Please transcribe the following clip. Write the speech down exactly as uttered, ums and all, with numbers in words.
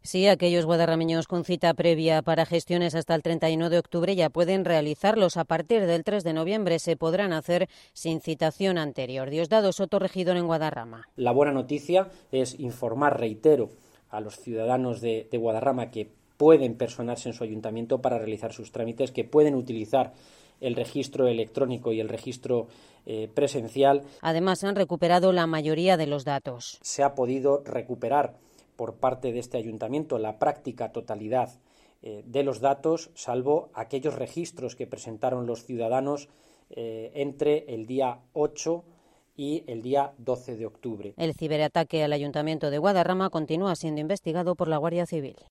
Sí, aquellos guadarrameños con cita previa para gestiones hasta el treinta y uno de octubre ya pueden realizarlos. A partir del tres de noviembre se podrán hacer sin citación anterior. Diosdado Soto, regidor en Guadarrama. La buena noticia es informar, reitero, a los ciudadanos de, de Guadarrama que pueden personarse en su ayuntamiento para realizar sus trámites, que pueden utilizar el registro electrónico y el registro eh, presencial. Además, han recuperado la mayoría de los datos. Se ha podido recuperar por parte de este ayuntamiento la práctica totalidad eh, de los datos, salvo aquellos registros que presentaron los ciudadanos eh, entre el día ocho y el día doce de octubre. El ciberataque al Ayuntamiento de Guadarrama continúa siendo investigado por la Guardia Civil.